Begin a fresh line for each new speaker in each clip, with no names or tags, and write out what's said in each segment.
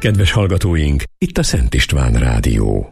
Kedves hallgatóink, itt a Szent István Rádió.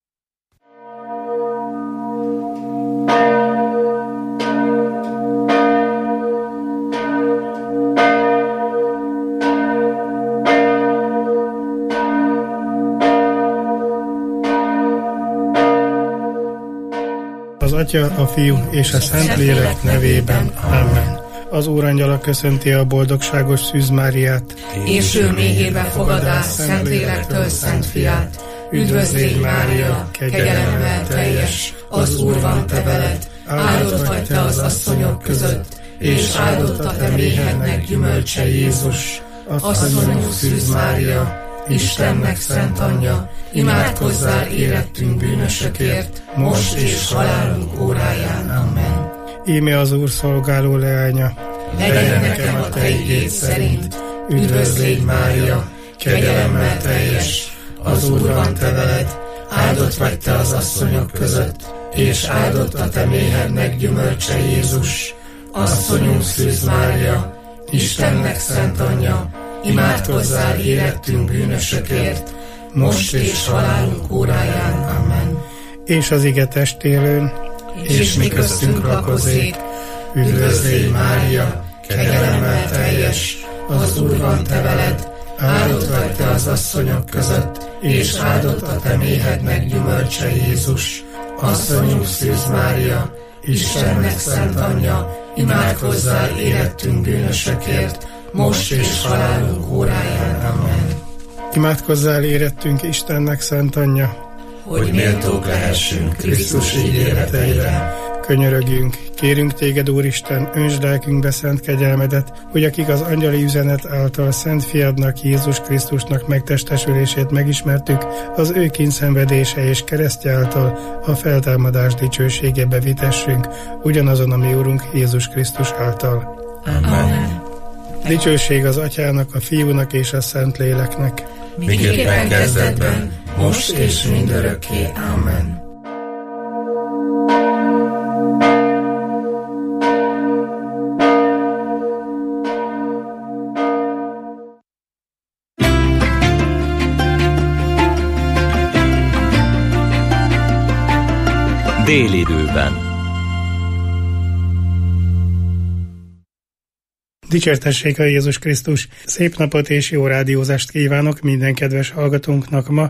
Az Atya, a Fiú és a Szentlélek nevében. Amen. Az Úrangyala köszönti a boldogságos Szűz Máriát,
és ő méhébe fogadás Szentlélektől Szent Fiát. Üdvözl légy, Mária, kegyelemmel teljes, az Úr van te veled, áldott vagy te az asszonyok között, és áldott a te méhednek gyümölcse Jézus. Asszonyunk Szűz Mária, Istennek szent anyja, imádkozzál érettünk bűnösökért, most és halálunk óráján. Amen.
Íme az Úr szolgáló leánya,
legyen nekem a te igéd szerint. Üdvözl légy, Mária, kegyelemmel teljes, az Úr van te veled, áldott vagy te az asszonyok között, és áldott a te méhednek gyümölcse Jézus. Asszonyunk Szűz Mária, Istennek szent anyja, imádkozzál érettünk bűnösökért, most és halálunk óráján. Amen.
és az ige testélőn,
és mi köztünk lakozik. Üdvözl légy, Mária, kegyelemmel teljes, az Úr van te veled, áldott vagy te az asszonyok között, és áldott a te méhednek gyümölcse Jézus. Asszonyunk Szűz Mária, Istennek szent anyja, imádkozzál érettünk bűnösökért, most és halálunk óráján. Amen.
Imádkozzál érettünk Istennek szent anyja,
hogy méltók lehessünk Krisztus ígéreteire.
Könyörögjünk, kérünk téged, Úristen, öntsd lelkünkbe szent kegyelmedet, hogy akik az angyali üzenet által Szent Fiadnak, Jézus Krisztusnak megtestesülését megismertük, az ő kíndszenvedése és keresztje által a feltámadás dicsőségébe vitessünk, ugyanazon a mi Úrunk Jézus Krisztus által.
Amen.
Dicsőség az Atyának, a Fiúnak és a Szentléleknek,
miképpen kezdetben, most és mindörökké. Amen.
Délidőben.
Dicsértessék a Jézus Krisztus! Szép napot és jó rádiózást kívánok minden kedves hallgatónknak ma,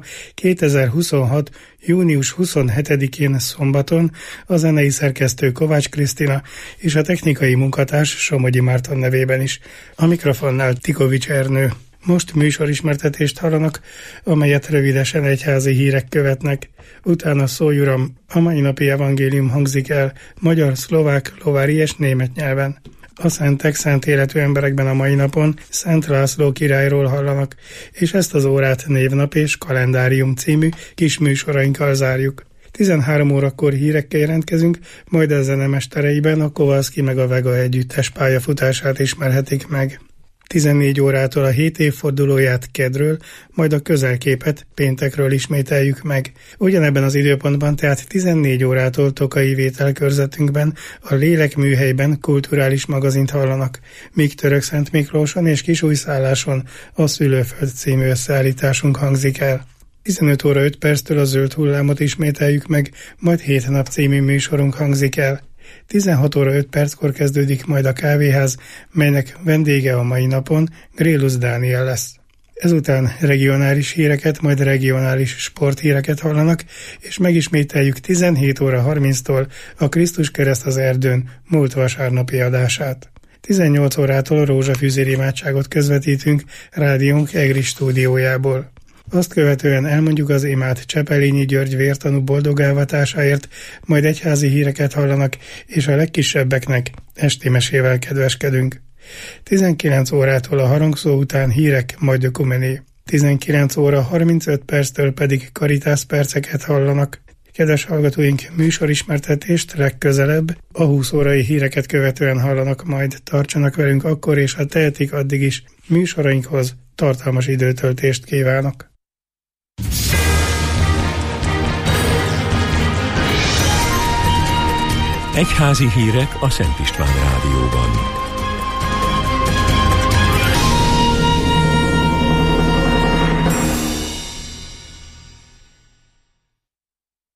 2026. június 27-én szombaton, a zenei szerkesztő Kovács Krisztina és a technikai munkatárs Somogyi Márton nevében is. A mikrofonnál Tikovics Ernő. Most műsorismertetést hallanak, amelyet rövidesen egyházi hírek követnek. Utána Szólj Uram, a mai napi evangélium hangzik el magyar, szlovák, lovári és német nyelven. A szentek, szent életű emberekben a mai napon Szent László királyról hallanak, és ezt az órát Névnap és Kalendárium című kis műsorainkkal zárjuk. 13 órakor hírekkel jelentkezünk, majd a zenemestereiben a Kovalszki meg a Vega együttes pályafutását ismerhetik meg. 14 órától a 7 évfordulóját kedről, majd a közelképet péntekről ismételjük meg. Ugyanebben az időpontban, tehát 14 órától Tokai vételkörzetünkben, a Lélekműhelyben kulturális magazint hallanak, míg Törökszent Miklóson és Kisújszálláson a Szülőföld című összeállításunk hangzik el. 15 óra 5 perctől a Zöld hullámot ismételjük meg, majd 7 nap című műsorunk hangzik el. 16 óra 5 perckor kezdődik majd a kávéház, melynek vendége a mai napon Grélusz Dániel lesz. Ezután regionális híreket, majd regionális sporthíreket hallanak, és megismételjük 17 óra 30-tól a Krisztus kereszt az erdőn múlt vasárnapi adását. 18 órától rózsafüzér imádságot közvetítünk rádiónk EGRI stúdiójából. Azt követően elmondjuk az imát Csepelényi György vértanú boldogávatásáért, majd egyházi híreket hallanak, és a legkisebbeknek esti mesével kedveskedünk. 19 órától a harangszó után hírek, majd ökumené. 19 óra 35 perctől pedig Karitász perceket hallanak. Kedves hallgatóink, műsorismertetést legközelebb a 20 órai híreket követően hallanak, majd tartsanak velünk akkor, és ha tehetik, addig is műsorainkhoz tartalmas időtöltést kívánok.
Egyházi hírek a Szent István Rádióban.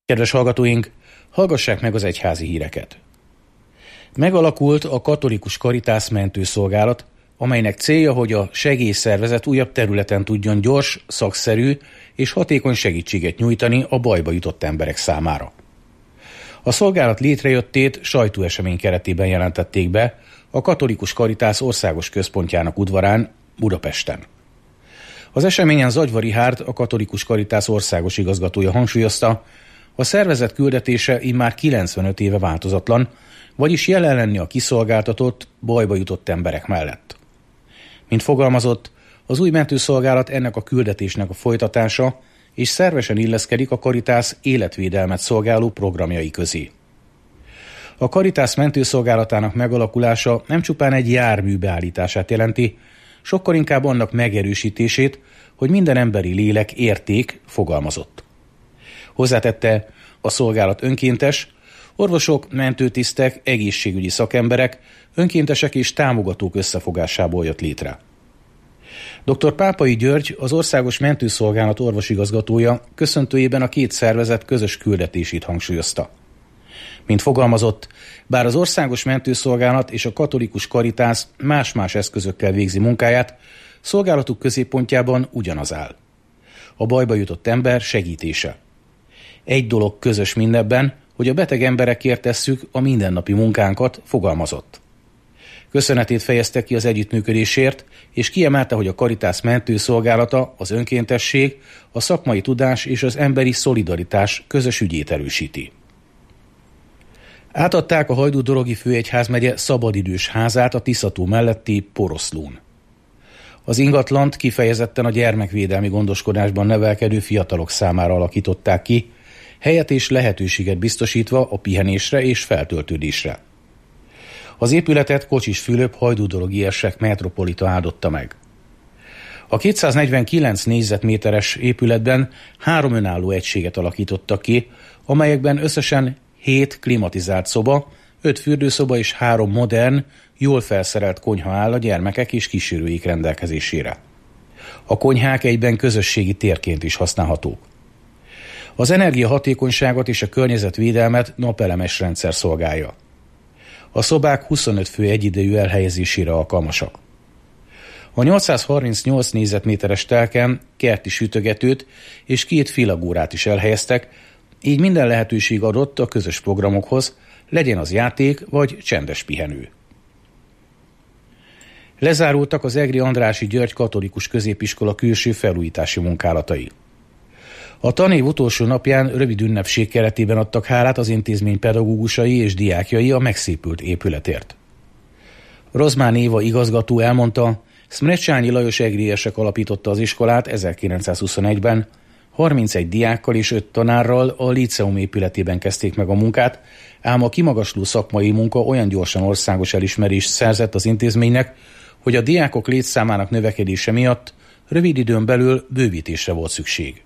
Kedves hallgatóink, hallgassák meg az egyházi híreket. Megalakult a Katolikus Caritas mentőszolgálat, amelynek célja, hogy a segélyszervezet újabb területen tudjon gyors, szakszerű és hatékony segítséget nyújtani a bajba jutott emberek számára. A szolgálat létrejöttét sajtóesemény keretében jelentették be a Katolikus Caritas országos központjának udvarán Budapesten. Az eseményen Zagyva Richárd, a Katolikus Caritas országos igazgatója hangsúlyozta, a szervezet küldetése immár 95 éve változatlan, vagyis jelen lenni a kiszolgáltatott, bajba jutott emberek mellett. Mint fogalmazott, az új mentőszolgálat ennek a küldetésnek a folytatása, és szervesen illeszkedik a Caritas életvédelmet szolgáló programjai közé. A Caritas mentőszolgálatának megalakulása nem csupán egy jármű beállítását jelenti, sokkal inkább annak megerősítését, hogy minden emberi lélek érték, fogalmazott. Hozzátette, a szolgálat önkéntes, orvosok, mentőtisztek, egészségügyi szakemberek, önkéntesek és támogatók összefogásából jött létre. Dr. Pápai György, az Országos Mentőszolgálat orvosigazgatója köszöntőjében a két szervezet közös küldetését hangsúlyozta. Mint fogalmazott, bár az Országos Mentőszolgálat és a Katolikus Caritas más-más eszközökkel végzi munkáját, szolgálatuk középpontjában ugyanaz áll. A bajba jutott ember segítése. Egy dolog közös mindebben, hogy a beteg emberekért tesszük a mindennapi munkánkat, fogalmazott. Köszönetét fejezte ki az együttműködésért, és kiemelte, hogy a Caritas mentőszolgálata az önkéntesség, a szakmai tudás és az emberi szolidaritás közös ügyét erősíti. Átadták a Hajdú-Dorogi főegyházmegye szabadidős házát a Tisza-tó melletti Poroszlón. Az ingatlant kifejezetten a gyermekvédelmi gondoskodásban nevelkedő fiatalok számára alakították ki, helyet és lehetőséget biztosítva a pihenésre és feltöltődésre. Az épületet Kocsis Fülöp hajdú-dorogi érsek metropolita áldotta meg. A 249 négyzetméteres épületben 3 önálló egységet alakítottak ki, amelyekben összesen 7 klimatizált szoba, 5 fürdőszoba és 3 modern, jól felszerelt konyha áll a gyermekek és kísérőik rendelkezésére. A konyhák egyben közösségi térként is használhatók. Az energiahatékonyságot és a környezetvédelmet napelemes rendszer szolgálja. A szobák 25 fő egyidejű elhelyezésére alkalmasak. A 838 négyzetméteres telken kerti sütögetőt és 2 filagórát is elhelyeztek, így minden lehetőség adott a közös programokhoz, legyen az játék vagy csendes pihenő. Lezárultak az Egri Andrássy György Katolikus Középiskola külső felújítási munkálatai. A tanév utolsó napján rövid ünnepség keretében adtak hálát az intézmény pedagógusai és diákjai a megszépült épületért. Rozmán Éva igazgató elmondta, Szmrecsányi Lajos egri érsek alapította az iskolát 1921-ben, 31 diákkal és 5 tanárral a líceum épületében kezdték meg a munkát, ám a kimagasló szakmai munka olyan gyorsan országos elismerést szerzett az intézménynek, hogy a diákok létszámának növekedése miatt rövid időn belül bővítésre volt szükség.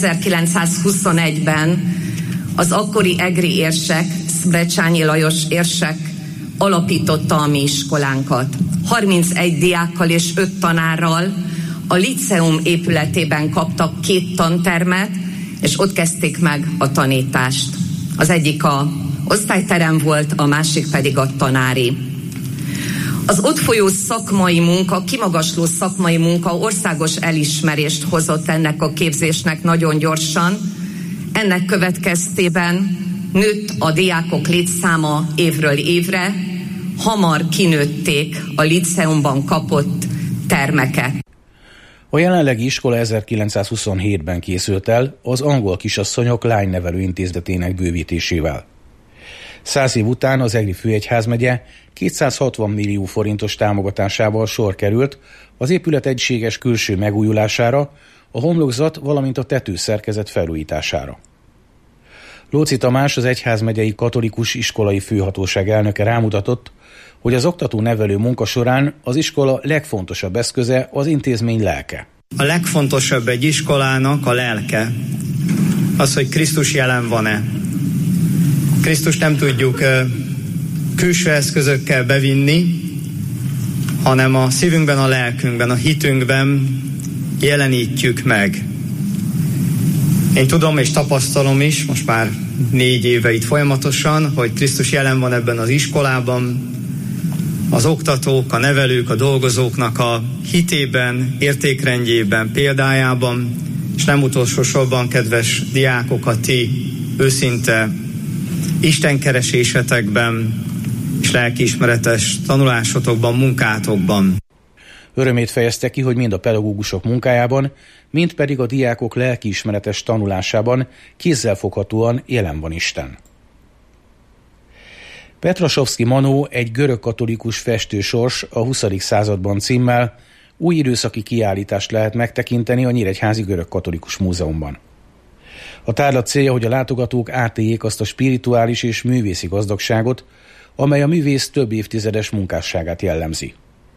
1921-ben az akkori egri érsek, Szmrecsányi Lajos érsek alapította a mi iskolánkat. 31 diákkal és 5 tanárral a líceum épületében kaptak 2 tantermet, és ott kezdték meg a tanítást. Az egyik a osztályterem volt, a másik pedig a tanári. Az ott folyó szakmai munka, kimagasló szakmai munka országos elismerést hozott ennek a képzésnek nagyon gyorsan. Ennek következtében nőtt a diákok létszáma évről évre, hamar kinőtték a líceumban kapott termeket.
A jelenlegi iskola 1927-ben készült el az angol kisasszonyok lánynevelő intézetének bővítésével. 100 év után az Egri főegyházmegye 260 millió forintos támogatásával sor került az épület egységes külső megújulására, a homlokzat, valamint a tetőszerkezet felújítására. Lóczy Tamás, az egyházmegyei katolikus iskolai főhatóság elnöke rámutatott, hogy az oktató-nevelő munka során az iskola legfontosabb eszköze az intézmény lelke.
A legfontosabb egy iskolának a lelke. Az, hogy Krisztus jelen van-e. Krisztust nem tudjuk külső eszközökkel bevinni, hanem a szívünkben, a lelkünkben, a hitünkben jelenítjük meg. Én tudom és tapasztalom is, most már 4 éve itt folyamatosan, hogy Krisztus jelen van ebben az iskolában, az oktatók, a nevelők, a dolgozóknak a hitében, értékrendjében, példájában, és nem utolsó sorban, kedves diákok, a ti őszinte istenkeresésetekben és lelkiismeretes tanulásotokban, munkátokban.
Örömét fejezte ki, hogy mind a pedagógusok munkájában, mind pedig a diákok lelkiismeretes tanulásában kézzelfoghatóan jelen van Isten. Petrasovszky Manó egy görögkatolikus festősors a 20. században címmel új időszaki kiállítást lehet megtekinteni a Nyíregyházi Görögkatolikus Múzeumban. A tárlat célja, hogy a látogatók átéljék azt a spirituális és művészi gazdagságot, amely a művész több évtizedes munkásságát jellemzi.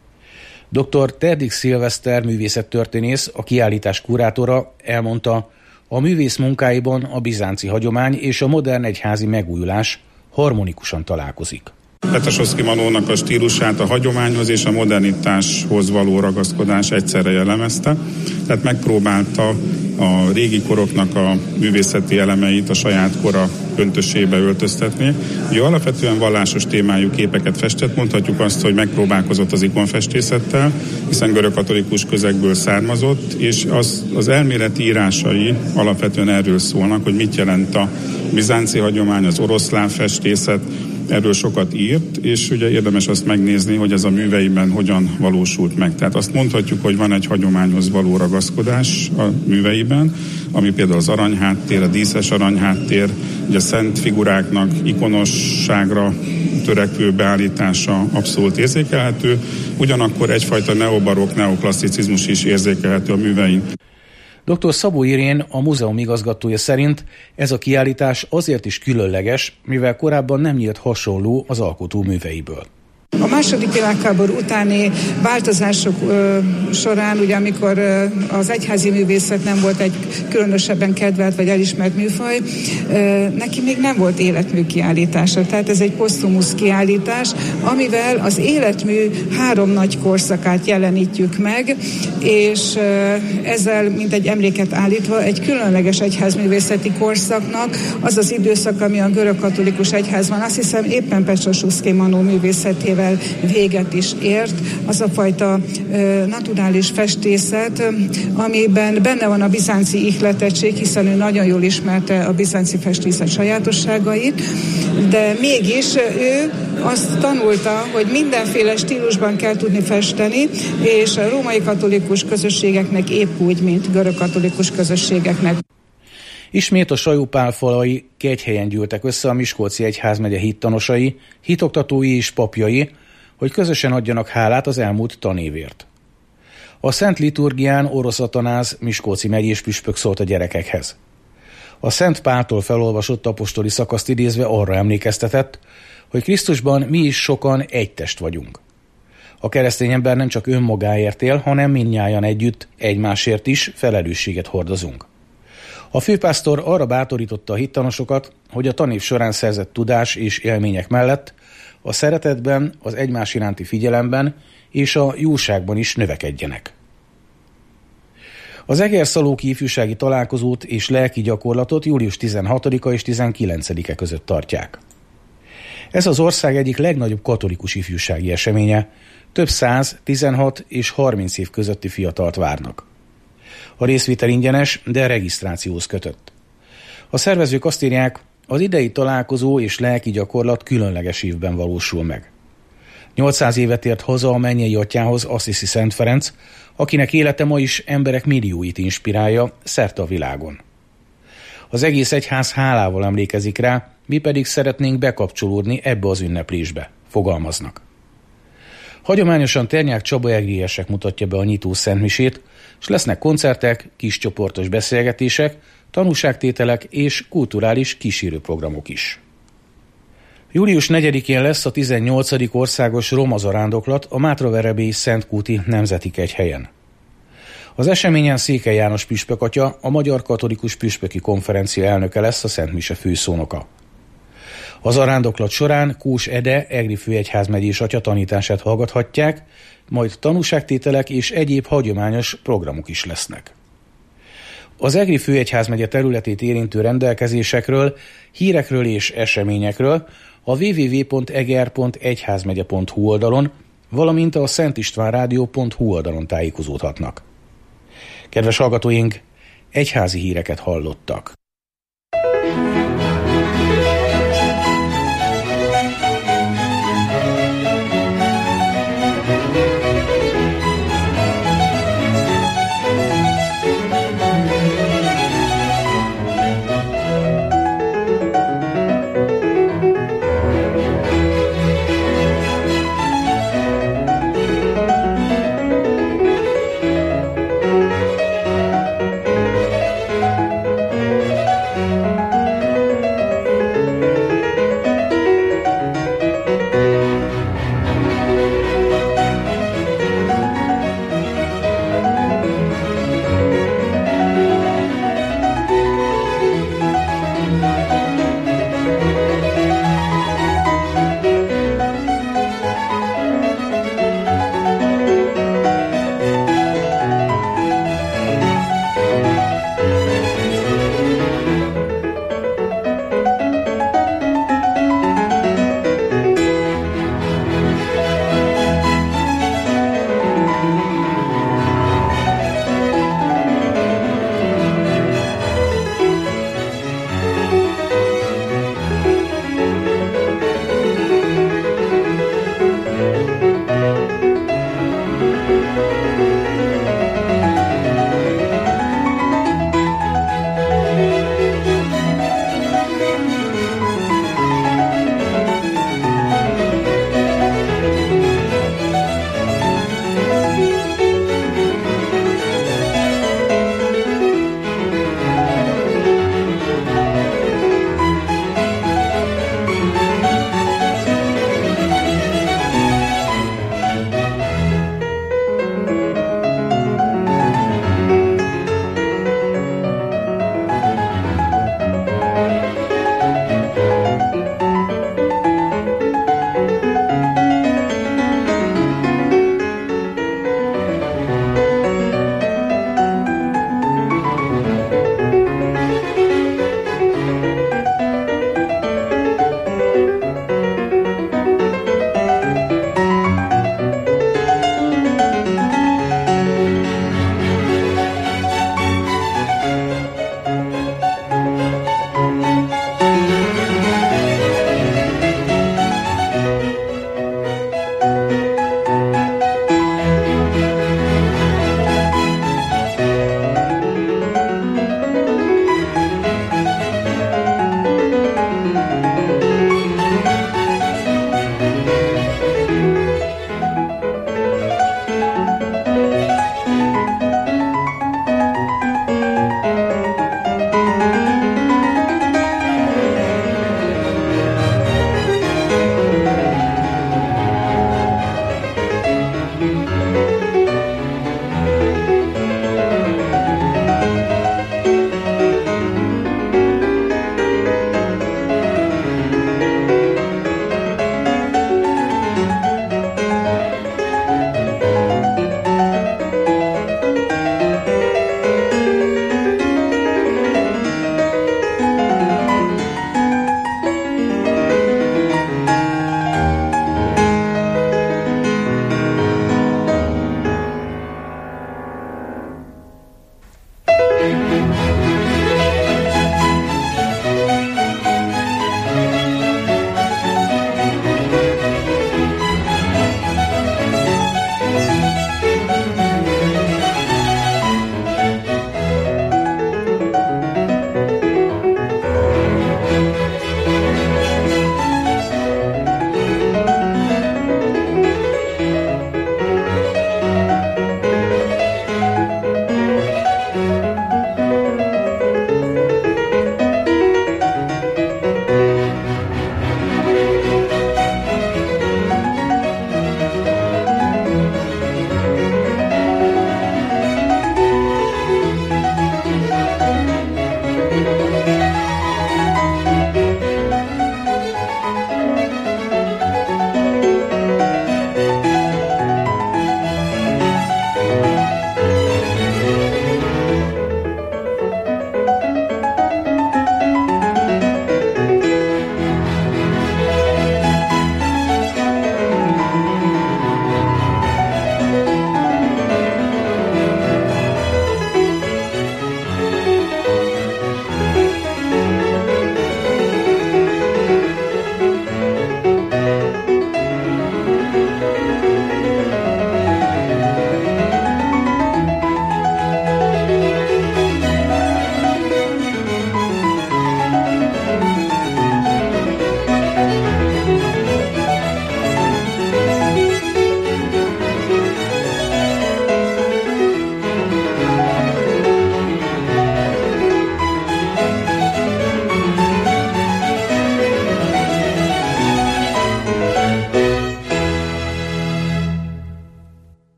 Dr. Terdik Szilveszter művészettörténész, a kiállítás kurátora elmondta, a művész munkáiban a bizánci hagyomány és a modern egyházi megújulás harmonikusan találkozik.
Petrasovszky Manónak a stílusát a hagyományhoz és a modernitáshoz való ragaszkodás egyszerre jellemezte, tehát megpróbálta a régi koroknak a művészeti elemeit a saját kora öntösébe öltöztetni. Ugye alapvetően vallásos témájú képeket festett, mondhatjuk azt, hogy megpróbálkozott az ikonfestészettel, hiszen görögkatolikus közegből származott, és az elméleti írásai alapvetően erről szólnak, hogy mit jelent a bizánci hagyomány, az oroszlán festészet, erről sokat írt, és ugye érdemes azt megnézni, hogy ez a műveiben hogyan valósult meg. Tehát azt mondhatjuk, hogy van egy hagyományhoz való ragaszkodás a műveiben, ami például az aranyháttér, a díszes aranyháttér, ugye a szent figuráknak ikonosságra törekvő beállítása abszolút érzékelhető, ugyanakkor egyfajta neobarokk, neoklasszicizmus is érzékelhető a művein.
Dr. Szabó Irén, a múzeum igazgatója szerint ez a kiállítás azért is különleges, mivel korábban nem nyílt hasonló az alkotó műveiből.
A második világháború utáni változások során, ugye amikor az egyházi művészet nem volt egy különösebben kedvelt vagy elismert műfaj, neki még nem volt életmű kiállítása. Tehát ez egy posztumusz kiállítás, amivel az életmű 3 nagy korszakát jelenítjük meg, és ezzel, mint egy emléket állítva, egy különleges egyházművészeti korszaknak az az időszak, ami a görögkatolikus egyházban, azt hiszem éppen Petrasovszky Manó művészetével véget is ért, az a fajta naturális festészet, amiben benne van a bizánci ihletettség, hiszen ő nagyon jól ismerte a bizánci festészet sajátosságait, de mégis ő azt tanulta, hogy mindenféle stílusban kell tudni festeni, és a római katolikus közösségeknek épp úgy, mint görögkatolikus közösségeknek.
Ismét a Sajó-Pál falai Kegyhelyen gyűltek össze a Miskolci egyházmegye hittanosai, hitoktatói és papjai, hogy közösen adjanak hálát az elmúlt tanévért. A Szent Liturgián Orosz Atanáz miskolci megyés püspök szólt a gyerekekhez. A Szent Páltól felolvasott apostoli szakaszt idézve arra emlékeztetett, hogy Krisztusban mi is sokan egy test vagyunk. A keresztény ember nem csak önmagáért él, hanem mindnyájan együtt egymásért is felelősséget hordozunk. A főpásztor arra bátorította a hittanosokat, hogy a tanév során szerzett tudás és élmények mellett a szeretetben, az egymás iránti figyelemben és a jóságban is növekedjenek. Az Egerszalóki ifjúsági találkozót és lelki gyakorlatot július 16-a és 19-e között tartják. Ez az ország egyik legnagyobb katolikus ifjúsági eseménye, több 100, 16 és 30 év közötti fiatalt várnak. A részvétel ingyenes, de regisztrációhoz kötött. A szervezők azt írják, az idei találkozó és lelki gyakorlat különleges évben valósul meg. 800 évet ért haza a mennyei atyához Assisi Szent Ferenc, akinek élete ma is emberek millióit inspirálja szerte a világon. Az egész egyház hálával emlékezik rá, mi pedig szeretnénk bekapcsolódni ebbe az ünneplésbe, fogalmaznak. Hagyományosan Ternyák Csaba egriesek mutatja be a nyitó szentmisét, és lesznek koncertek, kiscsoportos beszélgetések, tanúságtételek és kulturális kísérőprogramok is. Július 4-én lesz a 18. országos roma zarándoklat a Mátraverebélyi Szentkúti Nemzeti Kegyhelyen. Az eseményen Székely János püspök atya, a Magyar Katolikus Püspöki Konferencia elnöke lesz a Szentmise főszónoka. A zarándoklat során Kós Ede egri főegyházmegyés atya tanítását hallgathatják, majd tanúságtételek és egyéb hagyományos programok is lesznek. Az Egri főegyházmegye területét érintő rendelkezésekről, hírekről és eseményekről a www.eger.egyházmegye.hu oldalon, valamint a szentistvánrádió.hu oldalon tájékozódhatnak. Kedves hallgatóink, egyházi híreket hallottak.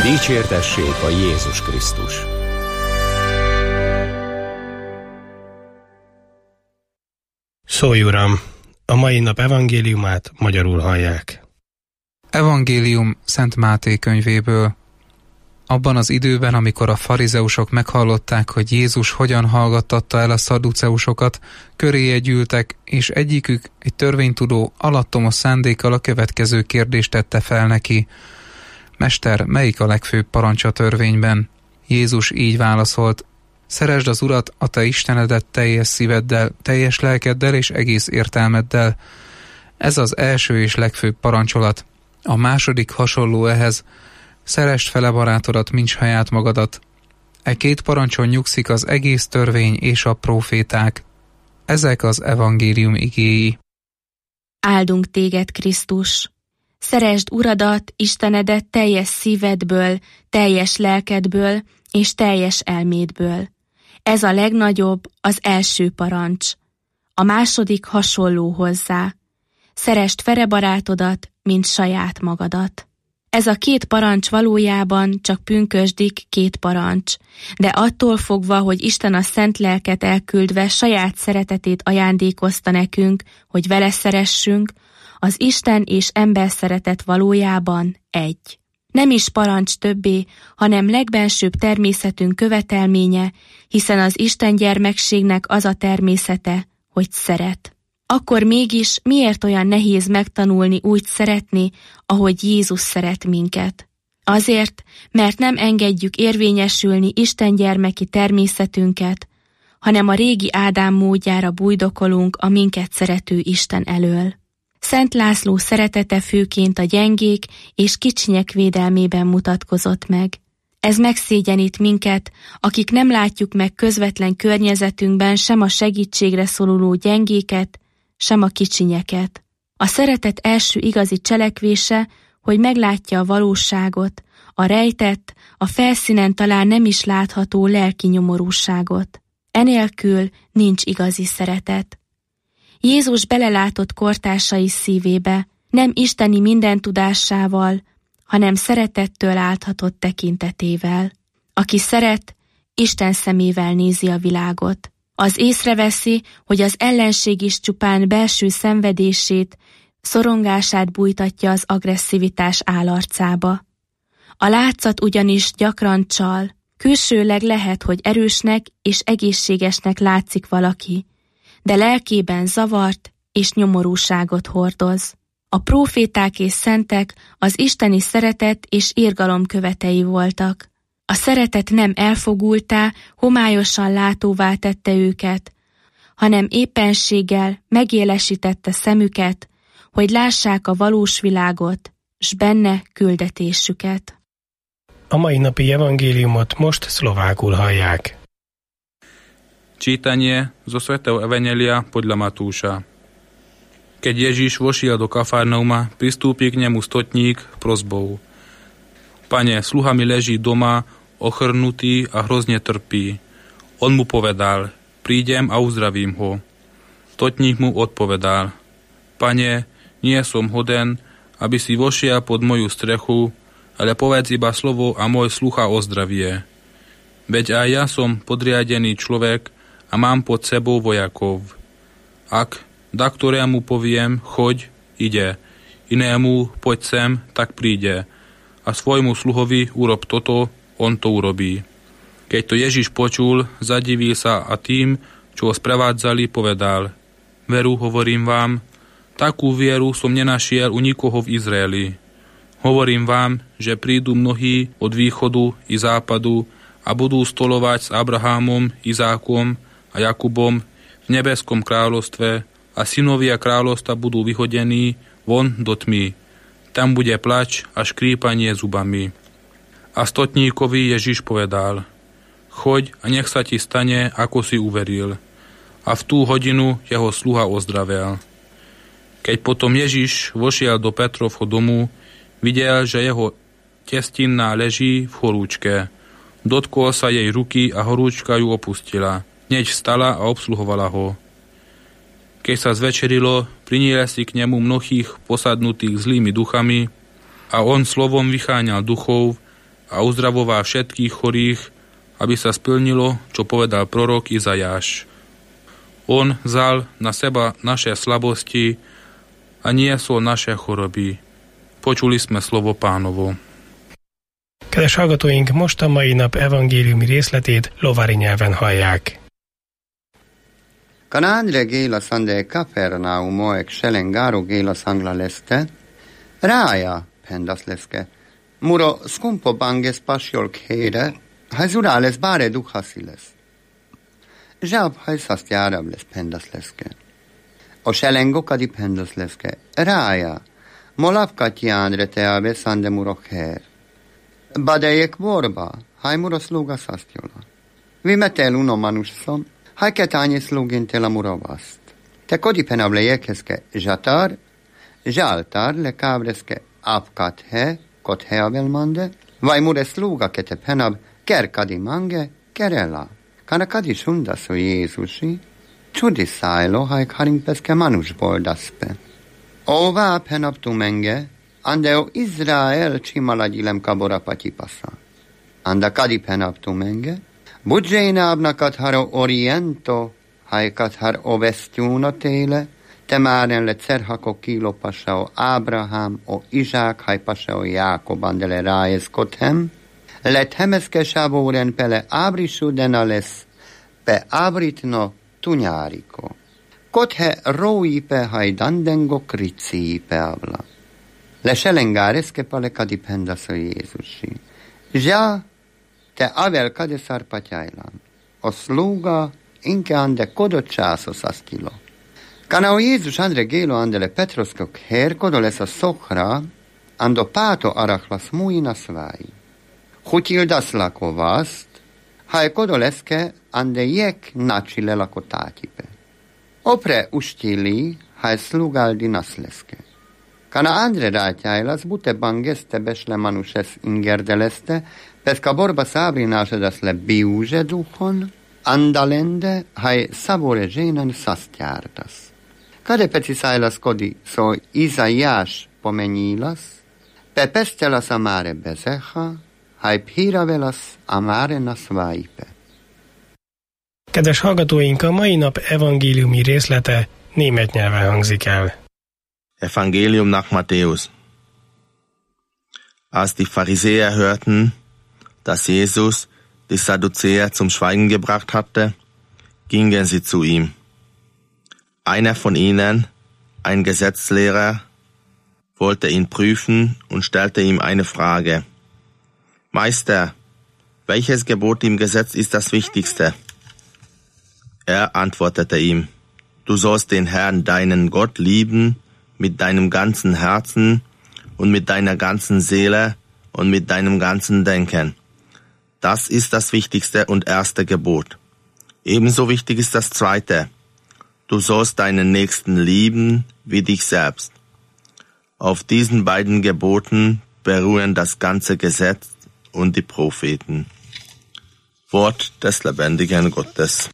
Dicsértessék a Jézus Krisztus!
Szólj, Uram! A mai nap evangéliumát magyarul hallják.
Evangélium Szent Máté könyvéből. Abban az időben, amikor a farizeusok meghallották, hogy Jézus hogyan hallgattatta el a szadduceusokat, köréje gyűltek, és egyikük, egy törvénytudó, alattomos szándékkal a következő kérdést tette fel neki. Mester, melyik a legfőbb parancs a törvényben? Jézus így válaszolt: szeresd az Urat, a te Istenedet teljes szíveddel, teljes lelkeddel és egész értelmeddel. Ez az első és legfőbb parancsolat. A második hasonló ehhez: szeresd fele barátodat, mint saját magadat. E két parancson nyugszik az egész törvény és a próféták. Ezek az evangélium igéi.
Áldunk téged, Krisztus! Szeresd Uradat, Istenedet teljes szívedből, teljes lelkedből és teljes elmédből. Ez a legnagyobb, az első parancs. A második hasonló hozzá. Szeresd fele barátodat, mint saját magadat. Ez a két parancs valójában csak pünkösdik két parancs, de attól fogva, hogy Isten a szent lelket elküldve saját szeretetét ajándékozta nekünk, hogy vele szeressünk, az Isten és ember szeretet valójában egy. Nem is parancs többé, hanem legbensőbb természetünk követelménye, hiszen az Isten gyermekségnek az a természete, hogy szeret. Akkor mégis miért olyan nehéz megtanulni úgy szeretni, ahogy Jézus szeret minket? Azért, mert nem engedjük érvényesülni Isten gyermeki természetünket, hanem a régi Ádám módjára bújdokolunk a minket szerető Isten elől. Szent László szeretete főként a gyengék és kicsinyek védelmében mutatkozott meg. Ez megszégyenít minket, akik nem látjuk meg közvetlen környezetünkben sem a segítségre szoruló gyengéket, sem a kicsinyeket. A szeretet első igazi cselekvése, hogy meglátja a valóságot, a rejtett, a felszínen talán nem is látható lelki nyomorúságot. Enélkül nincs igazi szeretet. Jézus belelátott kortársai szívébe, nem isteni mindentudásával, hanem szeretettől áthatott tekintetével. Aki szeret, Isten szemével nézi a világot. Az észreveszi, hogy az ellenség is csupán belső szenvedését, szorongását bújtatja az agresszivitás állarcába. A látszat ugyanis gyakran csal, külsőleg lehet, hogy erősnek és egészségesnek látszik valaki, de lelkében zavart és nyomorúságot hordoz. A próféták és szentek az isteni szeretet és irgalom követei voltak. A szeretet nem elfogultá, homályosan látóvá tette őket, hanem éppenséggel megélesítette szemüket, hogy lássák a valós világot, s benne küldetésüket.
A mai napi evangéliumot most szlovákul hallják.
Čítanie zo svätého Evanjelia podľa Matúša. Keď Ježiš vošiel do Kafarnauma, pristúpi k nemu stotník prosbou: Pane, sluha mi leží doma, ochrnutý a hrozne trpí. On mu povedal: Prídem a uzdravím ho. Stotník mu odpovedal: Pane, nie som hoden, aby si vošiel pod moju strechu, ale povedz iba slovo a môj sluha ozdravie. Veď aj ja som podriadený človek a mám pod sebou vojakov. Ak da ktorému poviem, choď, ide, inému poď sem, tak príde. A svojmu sluhovi urob toto, on to urobí. Keď to Ježiš počul, zadivil sa a tým, čo ho sprevádzali, povedal: Veru, hovorím vám, takú vieru som nenašiel u nikoho v Izraeli. Hovorím vám, že prídu mnohí od východu i západu a budú stolovať s Abrahámom, Izákom a Jakubom v nebeskom kráľovstve a synovia kráľovstva budú vyhodení von do tmy. Tam bude plač a škrípanie zubami. A stotníkovi Ježiš povedal: Choď a nech sa ti stane, ako si uveril. A v tú hodinu jeho sluha ozdravel. Keď potom Ježiš vošiel do Petrovho domu, videl, že jeho testinná leží v horúčke. Dotkol sa jej ruky a horúčka ju opustila. Hneď vstala a obsluhovala ho. Keď sa zvečerilo, priniesli k nemu mnohých posadnutých zlými duchami a on slovom vycháňal duchov a uzdravoval všetkých chorých, aby sa splnilo, čo povedal prorok Izajáš. On vzal na seba naše slabosti a niesol naše choroby. Počuli sme slovo Pánovo.
Kedves hallgatóink, most a mai nap evangéliumi részletét lovári nyelven hallják.
Kanadre gélas ande Kapernaum ek Selengaro gélas angla leste, rája pendas leske. Muro skumpo banges pasjolk hére, hajzurales báre duhasiles. Zsáb hajszaszt járables pendas leske. O Selengokadi pendas leske, rája, molavkatjánre teave sande muro hér. Badejek vorba, haj muro sluga szasztjola. Vimetel uno manuszom, haj ketány slugin tela muro vast. Te kodipenable jekeske zsatar, zsáltar le kábreske apkat he, kot heavel mande, vaj mure sluga kete penab, ker kadi mange, kerela. Kana kadi sundaso Jézusi, csudi szájlo, haj karimpeske manusból daspe. Ova penab tu menge, andeo Izrael csimaladilem kabora patipasa. Anda kadi penab tu menge, budjénábna katharo oriento, haj kathar ovesztyúna téle, te máren le cerhako kilopasao Ábrahám o Izsák, haj pasao Jákob andele rájez kothem, let hemeszke savóren pele ábrisú dena lesz, pe ábritno tunyáriko. Kothe róipe haj dandengo kriciipe avla. Le Selengáreske pale kadi pendaso Jézusi. Zsá, te avel kade szarpatyájlan. O sluga inke ande kodot császos aszkilo. Kana o Jézus andre gélo andele Petroskok her kodo lesz a szokra, ando páto arachlas muina svái. Hutildas lako vast, haj kodo leske ande jek nači lelako tátipe. Opre ustili, haj slugaldi nasleske. Kana andre rátyájlas bute bangeste besle manuses ingerdeleste, peska borba szábrinásedas le biúze duhon, andalende, haj savore zsénen szasztjártas. Kade peci szájlas kodi, szó Izaiás pomenílas, pe pestelas amare bezeha, haj phíravelas amare nasváipe.
Kedves hallgatóink, a mai nap evangéliumi részlete német nyelven hangzik el.
Evangelium nach Matthäus. Als die Pharisäer hörten, dass Jesus die Sadduzäer zum Schweigen gebracht hatte, gingen sie zu ihm. Einer von ihnen, ein Gesetzlehrer, wollte ihn prüfen und stellte ihm eine Frage. Meister, welches Gebot im Gesetz ist das wichtigste? Er antwortete ihm, du sollst den Herrn, deinen Gott, lieben mit deinem ganzen Herzen und mit deiner ganzen Seele und mit deinem ganzen Denken. Das ist das wichtigste und erste Gebot. Ebenso wichtig ist das zweite. Du sollst deinen Nächsten lieben wie dich selbst. Auf diesen beiden Geboten beruhen das ganze Gesetz und die Propheten. Wort des lebendigen Gottes.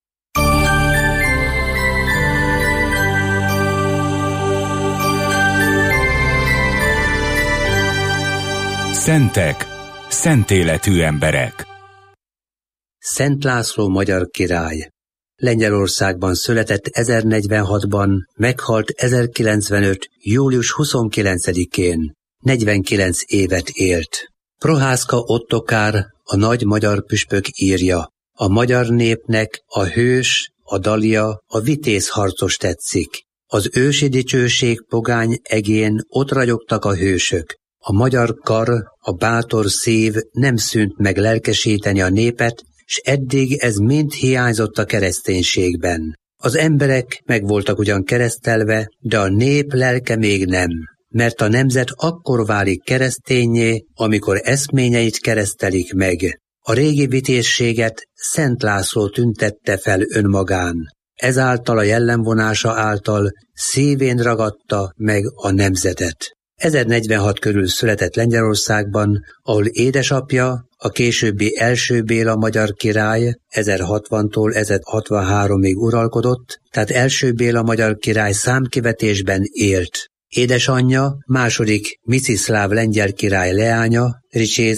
Szentek, szent életű emberek.
Szent László magyar király. Lengyelországban született 1046-ban, meghalt 1095. július 29-én. 49 évet élt. Prohászka Ottokár, a nagy magyar püspök írja. A magyar népnek a hős, a dalia, a vitéz harcos tetszik. Az ősi dicsőség pogány egén ott ragyogtak a hősök. A magyar kar, a bátor szív nem szűnt meg lelkesíteni a népet, s eddig ez mind hiányzott a kereszténységben. Az emberek meg voltak ugyan keresztelve, de a nép lelke még nem, mert a nemzet akkor válik kereszténnyé, amikor eszményeit keresztelik meg. A régi vitézséget Szent László tüntette fel önmagán. Ezáltal a jellemvonása által szívén ragadta meg a nemzetet. 1046 körül született Lengyelországban, ahol édesapja, a későbbi első Béla magyar király 1060-tól 1063-ig uralkodott, tehát első Béla magyar király számkivetésben élt. Édesanyja, második Msziszláv lengyel király leánya, Ricséza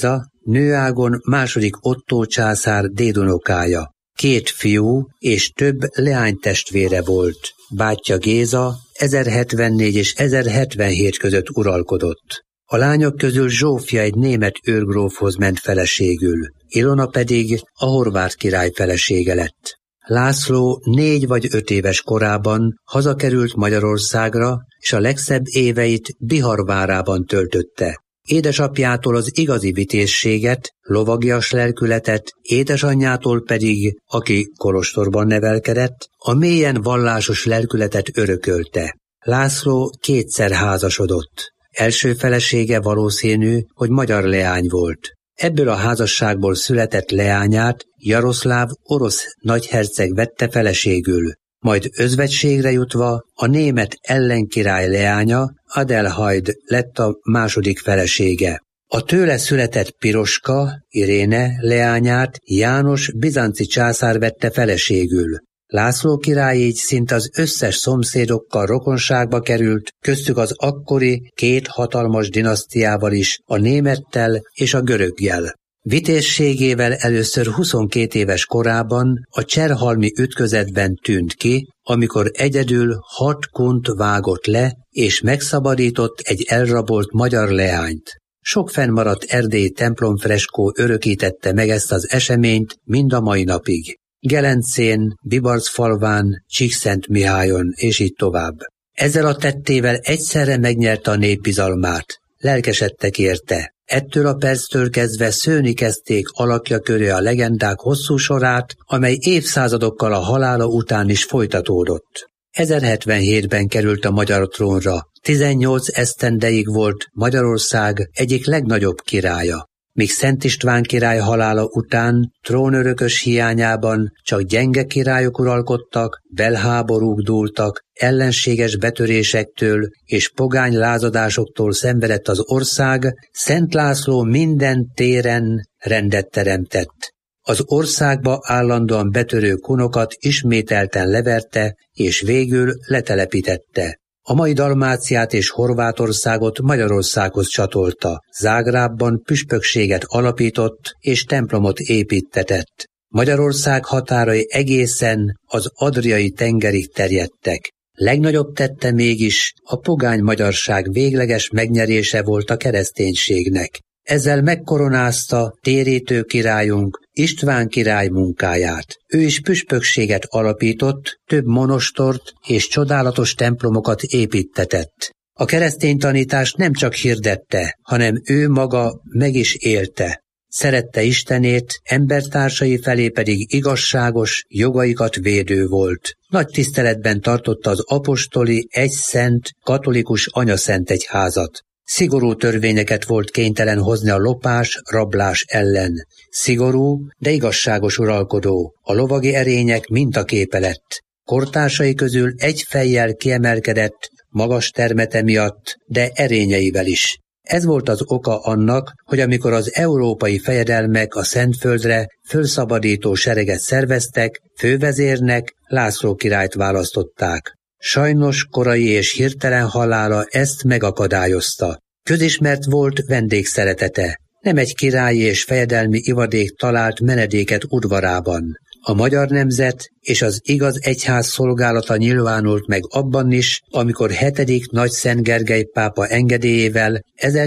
Nőágon II. Ottó császár dédunokája. 2 fiú és több leánytestvére volt. Bátyja Géza 1074 és 1077 között uralkodott. A lányok közül Zsófia egy német őrgrófhoz ment feleségül, Ilona pedig a horvát király felesége lett. László 4 vagy 5 éves korában hazakerült Magyarországra, és a legszebb éveit Bihar várában töltötte. Édesapjától az igazi vitézséget, lovagias lelkületet, édesanyjától pedig, aki kolostorban nevelkedett, a mélyen vallásos lelkületet örökölte. László 2-szer házasodott. Első felesége valószínű, hogy magyar leány volt. Ebből a házasságból született leányát Jaroszláv orosz nagyherceg vette feleségül, majd özvegységre jutva a német ellenkirály leánya, Adelheid lett a második felesége. A tőle született Piroska, Iréne leányát János bizánci császár vette feleségül. László király így szinte az összes szomszédokkal rokonságba került, köztük az akkori 2 hatalmas dinasztiával is, a némettel és a göröggyel. Vitézségével először 22 éves korában a cserhalmi ütközetben tűnt ki, amikor egyedül 6 kunt vágott le, és megszabadított egy elrabolt magyar leányt. Sok fennmaradt erdélyi templomfreskó örökítette meg ezt az eseményt mind a mai napig. Gelencén, Bibarcfalván, Csíkszentmihályon, és így tovább. Ezzel a tettével egyszerre megnyerte a nép bizalmát. Lelkesedtek érte. Ettől a perctől kezdve szőni kezdték alakja köré a legendák hosszú sorát, amely évszázadokkal a halála után is folytatódott. 1077-ben került a magyar trónra. 18 esztendeig volt Magyarország egyik legnagyobb királya. Míg Szent István király halála után trónörökös hiányában csak gyenge királyok uralkodtak, belháborúk dúltak, ellenséges betörésektől és pogány lázadásoktól szenvedett az ország, Szent László minden téren rendet teremtett. Az országba állandóan betörő kunokat ismételten leverte és végül letelepítette. A mai Dalmáciát és Horvátországot Magyarországhoz csatolta, Zágrábban püspökséget alapított és templomot építtetett. Magyarország határai egészen az Adriai tengerig terjedtek. Legnagyobb tette mégis a pogány magyarság végleges megnyerése volt a kereszténységnek. Ezzel megkoronázta térítő királyunk István király munkáját. Ő is püspökséget alapított, több monostort és csodálatos templomokat építtetett. A keresztény tanítást nem csak hirdette, hanem ő maga meg is élte. Szerette Istenét, embertársai felé pedig igazságos, jogaikat védő volt. Nagy tiszteletben tartotta az apostoli, egyszent, katolikus anyaszentegyházat. Szigorú törvényeket volt kénytelen hozni a lopás, rablás ellen. Szigorú, de igazságos uralkodó, a lovagi erények mintaképe lett. Kortársai közül egy fejjel kiemelkedett, magas termete miatt, de erényeivel is. Ez volt az oka annak, hogy amikor az európai fejedelmek a Szentföldre fölszabadító sereget szerveztek, fővezérnek László királyt választották. Sajnos korai és hirtelen halála ezt megakadályozta. Közismert volt vendégszeretete. Nem egy királyi és fejedelmi ivadék talált menedéket udvarában. A magyar nemzet és az igaz egyház szolgálata nyilvánult meg abban is, amikor 7. Nagy Szent Gergely pápa engedélyével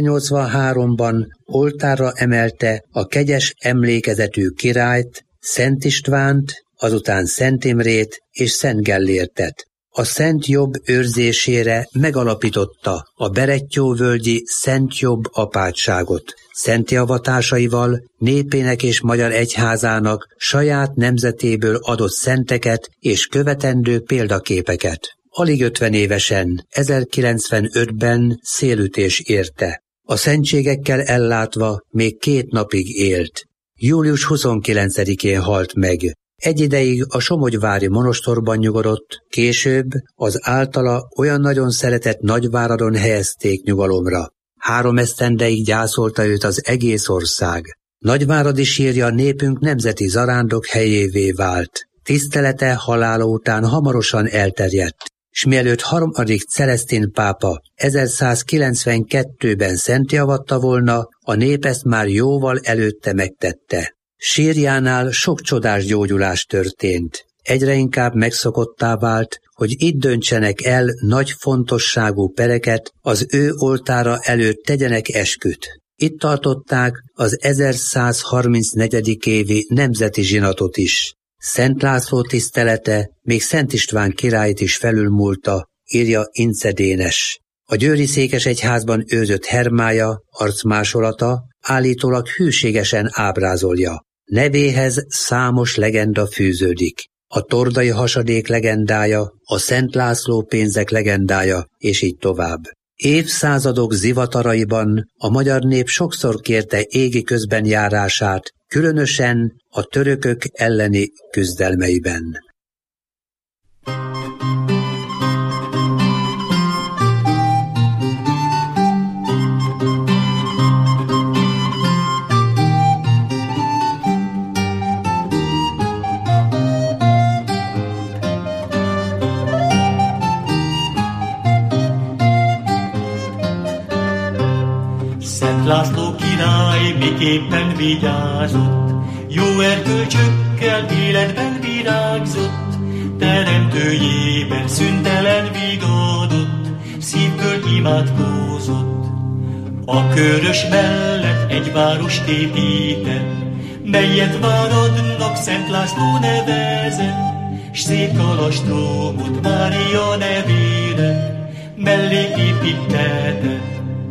1083-ban oltárra emelte a kegyes emlékezetű királyt, Szent Istvánt, azután Szent Imrét és Szent Gellértet. A Szent Jobb őrzésére megalapította a Berettyóvölgyi Szent Jobb apátságot. Szenti avatásaival népének és magyar egyházának saját nemzetéből adott szenteket és követendő példaképeket. Alig 50 évesen, 1095-ben szélütés érte. A szentségekkel ellátva még 2 napig élt. Július 29-én halt meg. Egy ideig a somogyvári monostorban nyugodott, később az általa olyan nagyon szeretett Nagyváradon helyezték nyugalomra. 3 esztendeig gyászolta őt az egész ország. Nagyváradi sírja a népünk nemzeti zarándok helyévé vált. Tisztelete halála után hamarosan elterjedt. s mielőtt harmadik Celesztin pápa 1192-ben szentjavatta volna, a nép ezt már jóval előtte megtette. Sírjánál sok csodás gyógyulás történt. Egyre inkább megszokottá vált, hogy itt döntsenek el nagy fontosságú pereket, az ő oltára előtt tegyenek esküt. Itt tartották az 1134. évi nemzeti zsinatot is. Szent László tisztelete még Szent István királyt is felülmúlta, írja Ince Dénes. A győri székesegyházban őrzött hermája, arcmásolata állítólag hűségesen ábrázolja. Nevéhez számos legenda fűződik. A tordai hasadék legendája, a Szent László pénzek legendája, és így tovább. Évszázadok zivataraiban a magyar nép sokszor kérte égi közbenjárását, különösen a törökök elleni küzdelmeiben.
Szent László király miképpen vigyázott, jó erkölcsökkel életben virágzott, teremtőjében szüntelen vigadott, szívből imádkozott. A Körös mellett egy várost épített, melyet váradnak Szent László nevezett, s szép kalastromot Mária nevére mellé építette.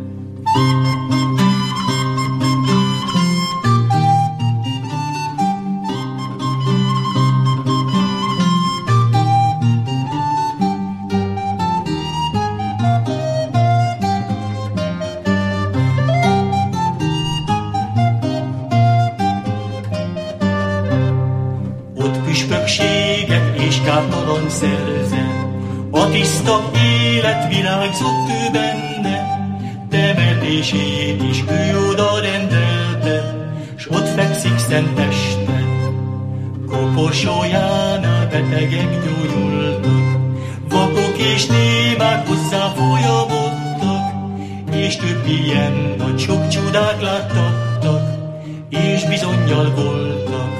Püspökséget és káptalan szerzett, a tiszta élet virágzott ő benne, temetését is ő oda rendelte, s ott fekszik szent testen. Koporsójánál betegek gyógyultak, vakok és némák hozzá folyamodtak, és több ilyen nagy sok csodát láttattak, és bizonnyal voltak.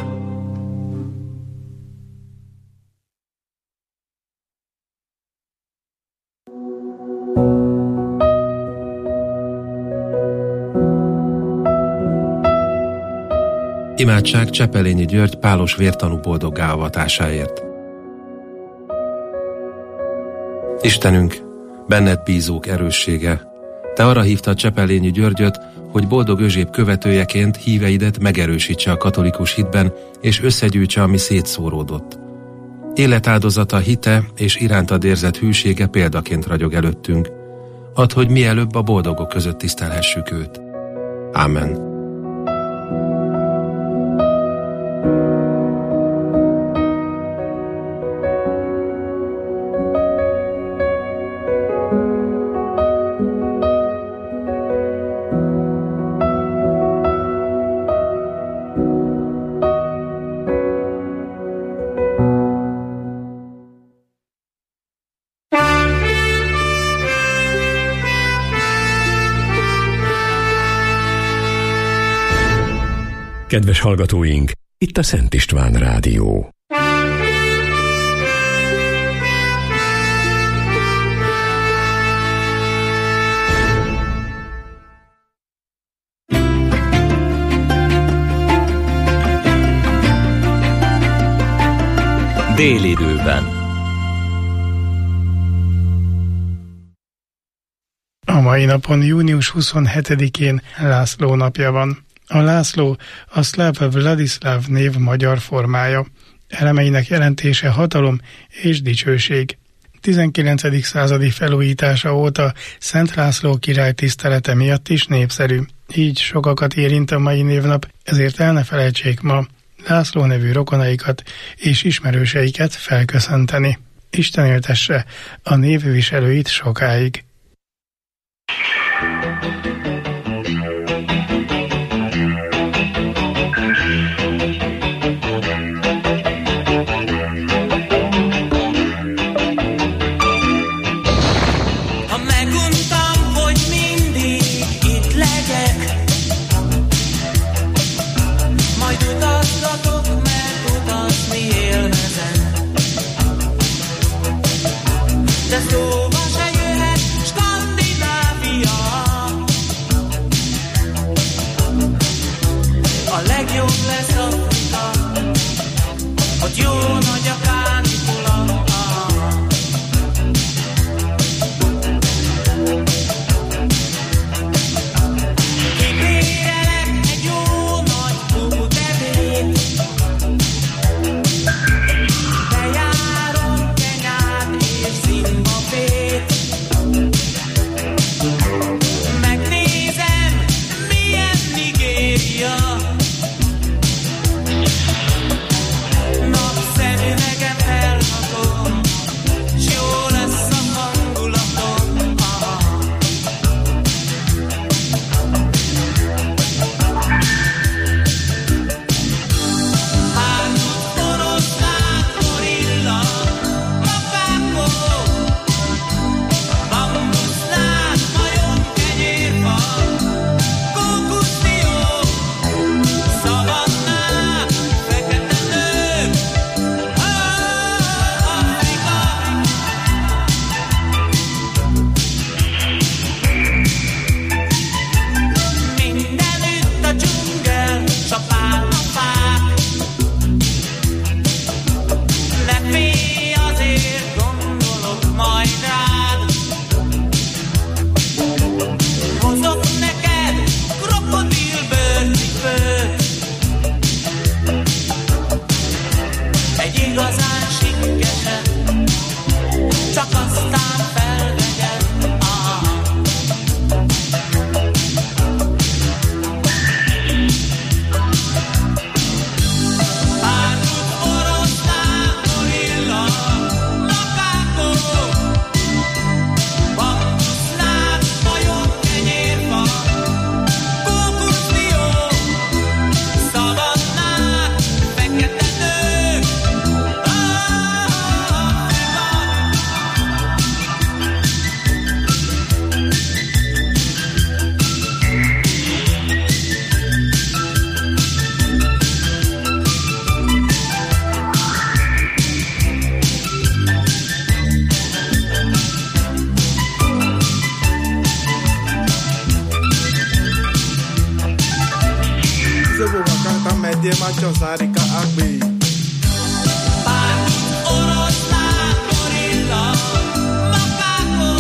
Imádság Csepelényi György pálos vértanú boldoggá avatásáért. Istenünk, benned bízók erőssége, te arra hívtad Csepelényi Györgyöt, hogy Boldog Özséb követőjeként híveidet megerősítse a katolikus hitben, és összegyűjtse, ami szétszóródott. Életáldozata, hite és irántad érzett hűsége példaként ragyog előttünk. Add, hogy mielőbb a boldogok között tisztelhessük őt. Ámen.
Kedves hallgatóink, itt a Szent István Rádió.
Délidőben.
A mai napon, június 27-én László napja van. A László a szláv Vladislav név magyar formája. Elemeinek jelentése hatalom és dicsőség. 19. századi felújítása óta Szent László király tisztelete miatt is népszerű. Így sokakat érint a mai névnap, ezért el ne felejtsék ma László nevű rokonaikat és ismerőseiket felköszönteni. Isten éltesse a névviselőit sokáig.
a legjobb lesz Afrika, ott jó nagy a kánikula. Kibérelek egy jó nagy hódevét, bejárom Kenyát és Zimbabvét. Megnézem, milyen Nigéria, napszemüvegem elhatom, s jó lesz a hangulatom. Hármat oroszlán, gorilla, makákó, bambuszlán, majom, kenyérfa, kókuszdió, szavannák, fekete nők, Afrika. Mindenütt a dzsungel, s a pálmafák. Ne félj, azért gondolok majd rád. Hozok neked krokodilbőrcipőt, egy igazán sikkeset, csak aztán felvegyed. Árnyút oroszlán, gorilla, makákó, bambuszlán, majom, kenyérfa, kókuszdió, szavannák, fekete nők, oroszlán, gorilla, makákó,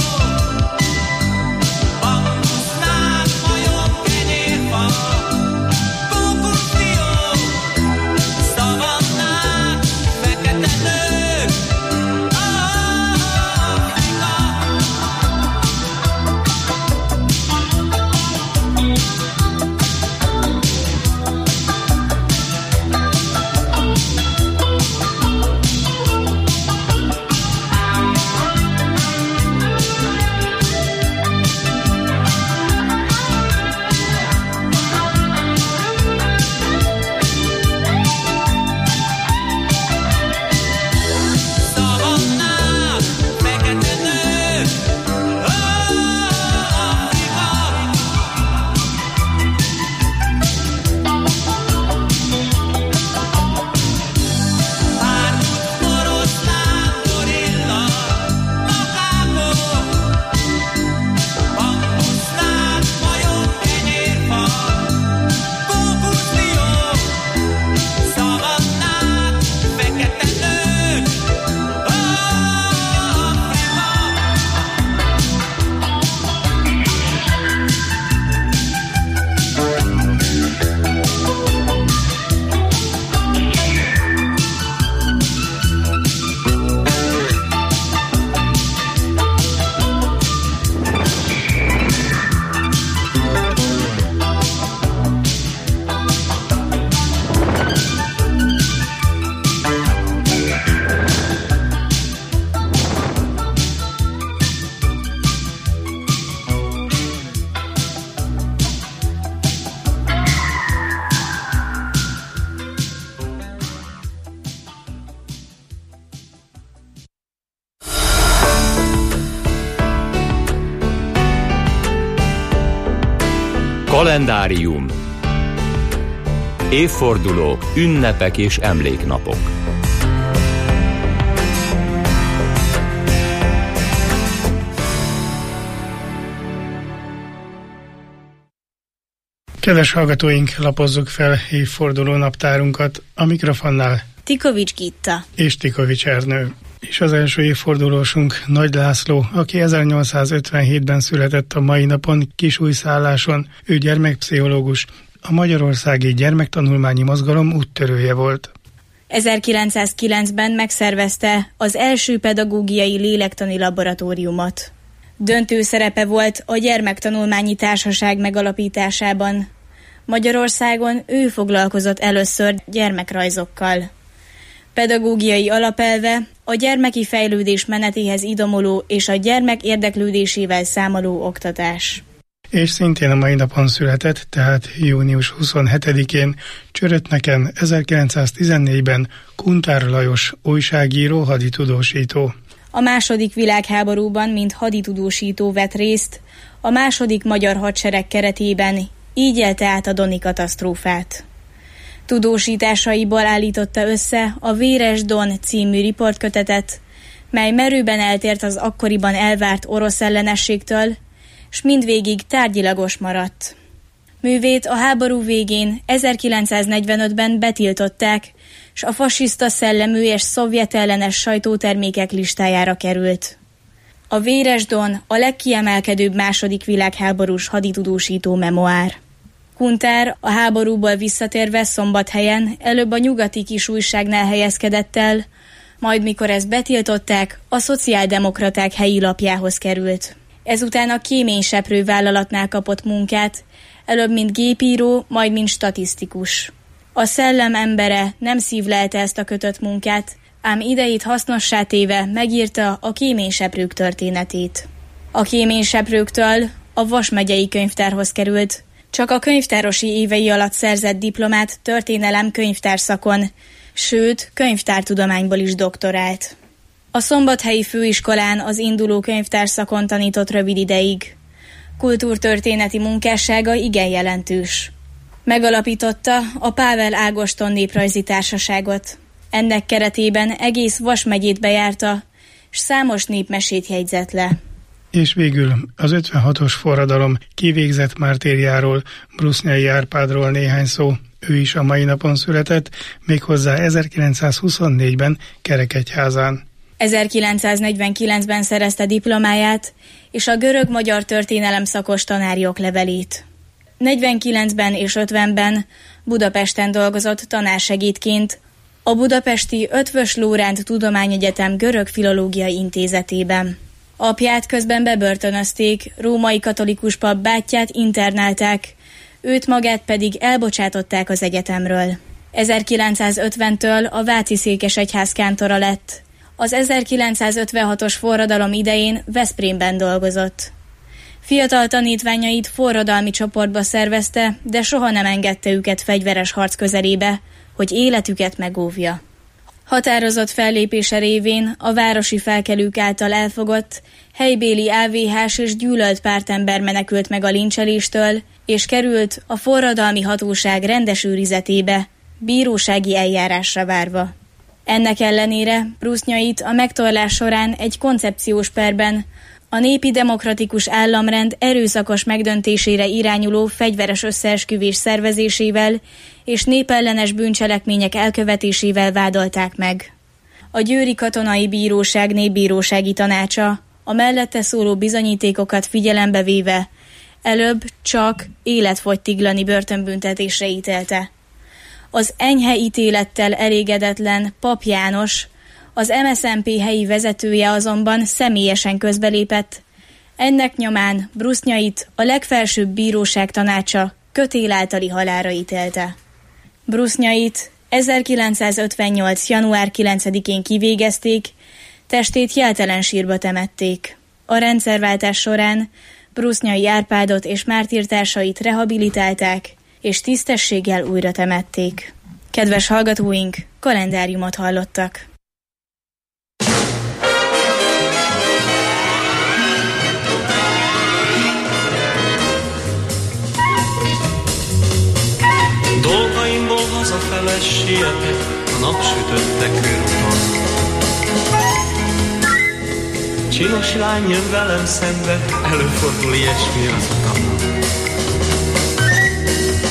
bambuszlán, majom, kenyérfa, kókuszdió, szavannák, fekete nők, szavannák, fekete nők, Árnyút oroszlán, gorilla, makákó, bambuszlán, majom, kenyérfa, kókuszdió, szavannák, fekete nők,
Kalendárium. Évfordulók, ünnepek és emléknapok.
Kedves hallgatóink, lapozzuk fel évforduló naptárunkat. A mikrofonnál
Tikovics Gitta
és Tikovics Ernő. És az első évfordulósunk Nagy László, aki 1857-ben született a mai napon Kisújszálláson. Ő gyermekpszichológus, a Magyarországi Gyermektanulmányi Mozgalom úttörője volt.
1909-ben megszervezte az első pedagógiai lélektani laboratóriumot. Döntő szerepe volt a Gyermektanulmányi Társaság megalapításában. Magyarországon ő foglalkozott először gyermekrajzokkal. Pedagógiai alapelve a gyermeki fejlődés menetéhez idomuló és a gyermek érdeklődésével számoló oktatás.
És szintén a mai napon született, tehát június 27-én Csörötneken 1914-ben Kuntár Lajos újságíró, haditudósító.
A második világháborúban, mint haditudósító vett részt, a második magyar hadsereg keretében, így élte át a Doni katasztrófát. Tudósításaiból állította össze a Véres Don című riportkötetet, mely merőben eltért az akkoriban elvárt orosz ellenességtől, s mindvégig tárgyilagos maradt. Művét a háború végén 1945-ben betiltották, s a fasiszta szellemű és szovjetellenes sajtótermékek listájára került. A Véres Don a legkiemelkedőbb második világháborús haditudósító memoár. Kuntár a háborúból visszatérve Szombathelyen előbb a Nyugati Kisújságnál helyezkedett el, majd mikor ezt betiltották, a szociáldemokraták helyi lapjához került. Ezután a kéményseprő vállalatnál kapott munkát, előbb mint gépíró, majd mint statisztikus. A szellem embere nem szívlelte ezt a kötött munkát, ám idejét hasznossá téve megírta a kéményseprők történetét. A kéményseprőktől a Vas megyei könyvtárhoz került, csak a könyvtárosi évei alatt szerzett diplomát történelem könyvtárszakon, sőt, könyvtártudományból is doktorált. A szombathelyi főiskolán az induló könyvtárszakon tanított rövid ideig. Kultúrtörténeti munkássága igen jelentős. Megalapította a Pável Ágoston Néprajzi Társaságot. Ennek keretében egész Vas megyét bejárta, s számos népmesét jegyzett le.
És végül az 56-os forradalom kivégzett mártírjáról, Brusnyai Árpádról néhány szó. Ő is a mai napon született, méghozzá 1924-ben Kerekegyházán.
1949-ben szerezte diplomáját és a görög-magyar történelem szakos tanári oklevelét. 49-ben és 50-ben Budapesten dolgozott tanársegédként a budapesti Eötvös Loránd Tudományegyetem Görög-Filológiai Intézetében. Apját közben bebörtönözték, római katolikus pap bátyját internálták, őt magát pedig elbocsátották az egyetemről. 1950-től a Váci Székesegyház kántora lett. Az 1956-os forradalom idején Veszprémben dolgozott. Fiatal tanítványait forradalmi csoportba szervezte, de soha nem engedte őket fegyveres harc közelébe, hogy életüket megóvja. Határozott fellépése révén a városi felkelők által elfogott, helybéli AVH-s és gyűlölt pártember menekült meg a lincseléstől, és került a forradalmi hatóság rendes őrizetébe, bírósági eljárásra várva. Ennek ellenére Brusnyait a megtorlás során egy koncepciós perben a népi demokratikus államrend erőszakos megdöntésére irányuló fegyveres összeesküvés szervezésével és népellenes bűncselekmények elkövetésével vádolták meg. A Győri Katonai Bíróság népbírósági tanácsa a mellette szóló bizonyítékokat figyelembe véve előbb csak életfogytiglani börtönbüntetésre ítélte. Az enyhe ítélettel elégedetlen Pap János, az MSZNP helyi vezetője azonban személyesen közbelépett. Ennek nyomán Brusnyait a legfelsőbb bíróság tanácsa kötél általi halálra ítélte. Brusnyait 1958. január 9-én kivégezték, testét jeltelen sírba temették. A rendszerváltás során Brusnyai Árpádot és mártírtársait rehabilitálták, és tisztességgel újra temették. Kedves hallgatóink, kalendáriumot hallottak.
Dolgaimból hazafele sietek a napsütötte körúton. Csinos lány jön velem szembe, előfordul ilyesmi az utamon.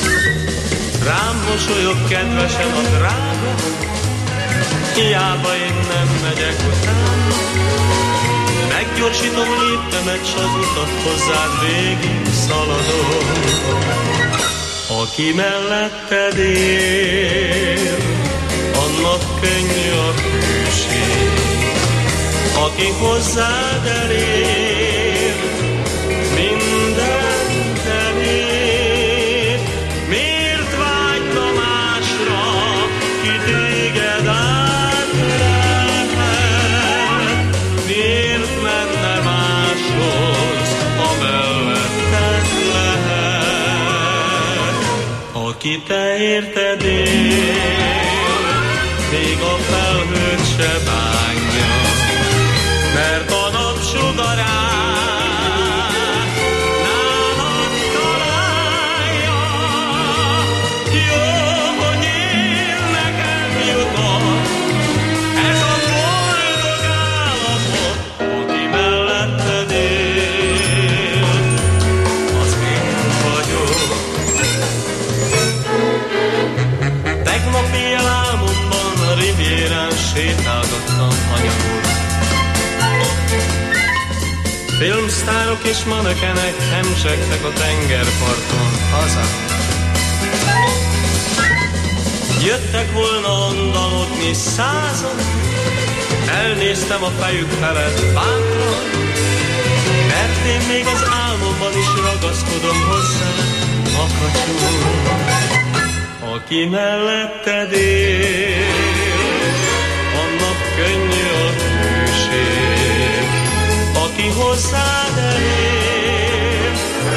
Rám mosolyog kedvesen a drága, hiába én nem megyek utána. Meggyorsítom léptemet, s az utat hozzád végig szaladom. Aki melletted él, annak könnyű a hűség. Aki hozzád elér, mindent elér. Miért vágyna másra, ki téged átölelhet? Miért menne máshoz, ha melletted lehet? Aki te érted él, még a felhőt se bánja, mert a napsugarát nálad találja. Jó, hogy én nekem jutott ez a boldog állapot, aki melletted él, az én vagyok. Tegnap éjjel álmomban a rivierán sétálgattam anyagul. Filmsztárok és manekenek hemzsegtek a tengerparton haza. Jöttek volna andalogni százan, elnéztem a fejük felett bátran, mert én még az álmomban is ragaszkodom hozzá, makacsul. Aki melletted él, annak könnyű a hűség. Aki hozzád elér,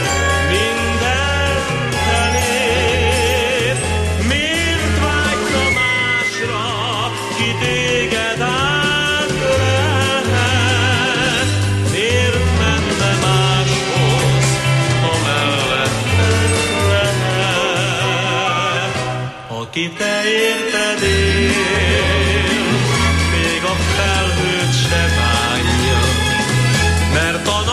mindent elér. Miért vágyna másra, ki téged átölelhet? Miért menne máshoz, ha melletted lehet? Aki te érted él, még a felhőt se bánja, mert a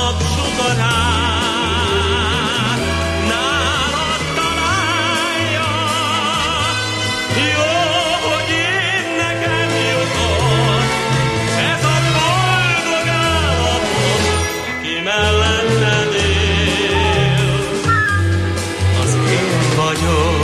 napsugarát nálad találja. Jó, hogy én nekem jutott ez a boldog állapot, aki melletted él, az én vagyok.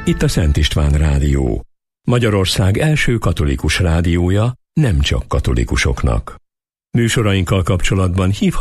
Itt a Szent István Rádió. Magyarország első katolikus rádiója, nem csak katolikusoknak. Műsorainkkal kapcsolatban hívhatnak